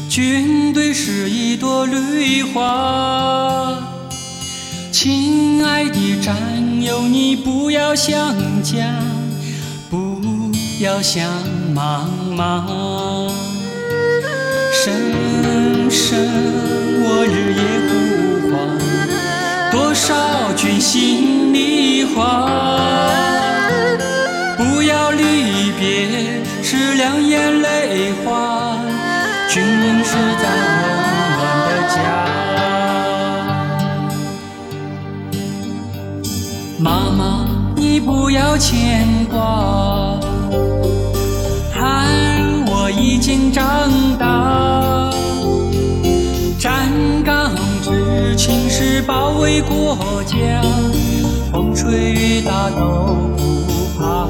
军队是一朵绿花，亲爱的战友，你不要想家，不要想妈妈。声声我日夜呼唤，多少句心里话。不要离别是两眼泪花，军营是咱温暖的家。妈妈，你不要牵挂，孩儿我已经长大。站岗执勤时保卫国家，风吹雨打都不怕。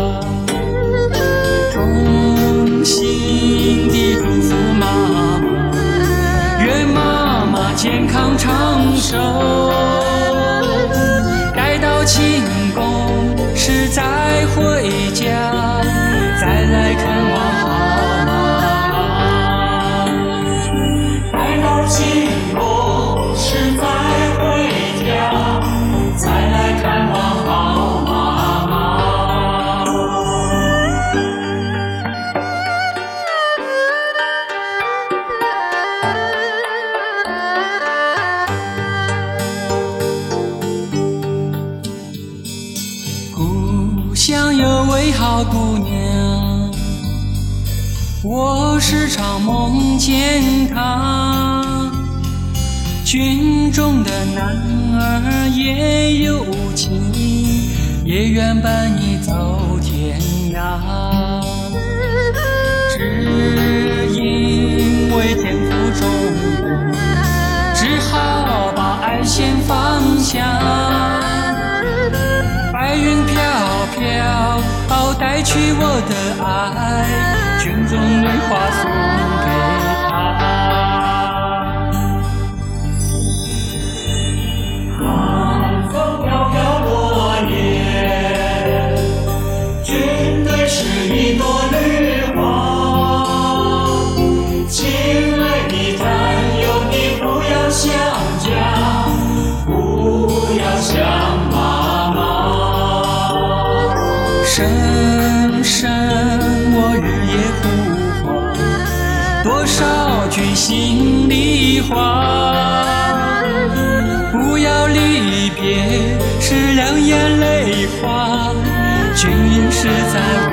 衷心地祝福妈妈，愿妈妈健康长寿。待到庆功时再回家，再来看望好妈妈。待到庆功时再回家，再来看望好妈妈。故乡有位好姑娘，我时常梦见她。军中的男儿也有情，也愿伴你走天涯。只因为天赋中毒，只好把爱先放下。白云飘飘，带去我的爱，军中绿花送给他。寒风飘飘落叶，军队是一朵绿花。亲爱的战友，你不要想家，不要想妈妈。声声我日夜呼唤，多少句心里话。不要离别是两眼泪花，军营是在